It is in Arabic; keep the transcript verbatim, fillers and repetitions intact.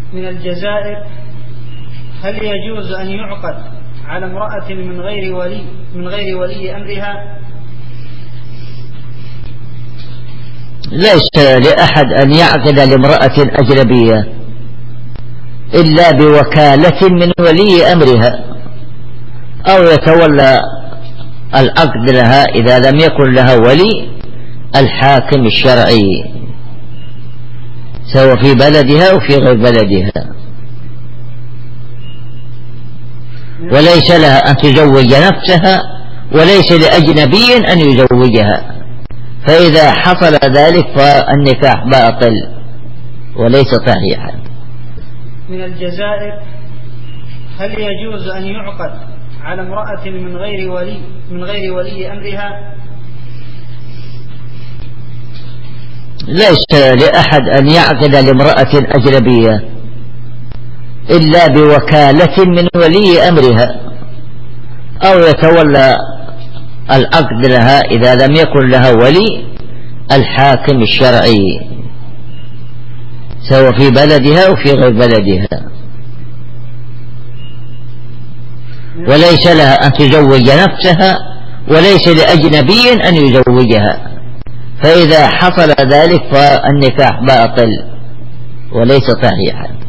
من الجزائر: هل يجوز أن يعقد على امرأة من غير ولي من غير ولي أمرها؟ ليس لأحد أن يعقد لامرأة أجنبية إلا بوكالة من ولي أمرها، أو يتولى العقد لها إذا لم يكن لها ولي الحاكم الشرعي، سواء في بلدها أو في غير بلدها. وليس لها أن تزوج نفسها، وليس لأجنبي أن يزوجها، فإذا حصل ذلك فالنكاح باطل وليس صحيحا. من الجزائر: هل يجوز أن يعقد على امرأة من غير ولي من غير ولي أمرها؟ ليس لأحد أن يعقد لامرأة أجنبية إلا بوكالة من ولي أمرها، أو يتولى العقد لها إذا لم يكن لها ولي الحاكم الشرعي، سواء في بلدها أو في غير بلدها. وليس لها أن تزوج نفسها، وليس لأجنبي أن يزوجها، فإذا حصل ذلك فالنكاح باطل وليس صحيحا.